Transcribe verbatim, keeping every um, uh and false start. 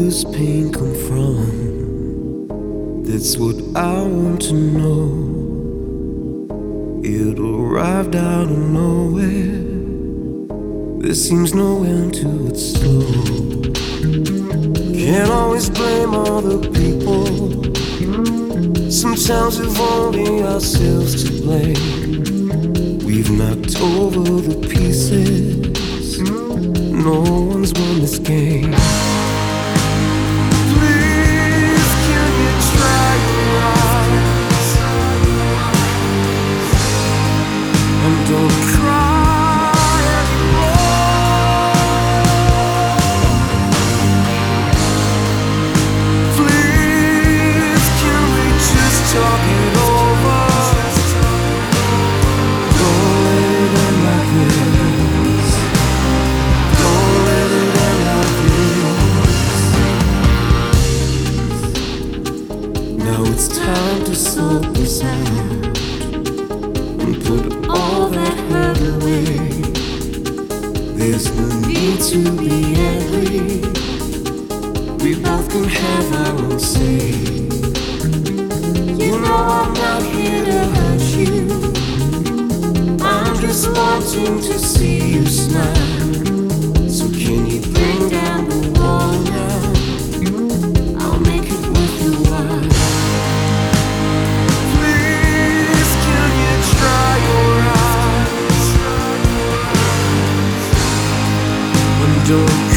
this pain come from? That's what I want to know. It arrived out of nowhere. There seems no end to its slow. Can't always blame other people. Sometimes we've only ourselves to blame. We've knocked over the pieces. No one's won this game. Please, can you try your eyes and don't cry anymore? Please, can we just talk it over? Don't let it end like this. Don't let it end like this. Now it's time to sort this out and put all that hurt away. There's no need to be angry. We both can have our own say. You know I'm not here to hurt you. I'm just wanting to see you smile. So can you bring down the wall now? I'll make it worth your while. Please, can you try your eyes and don't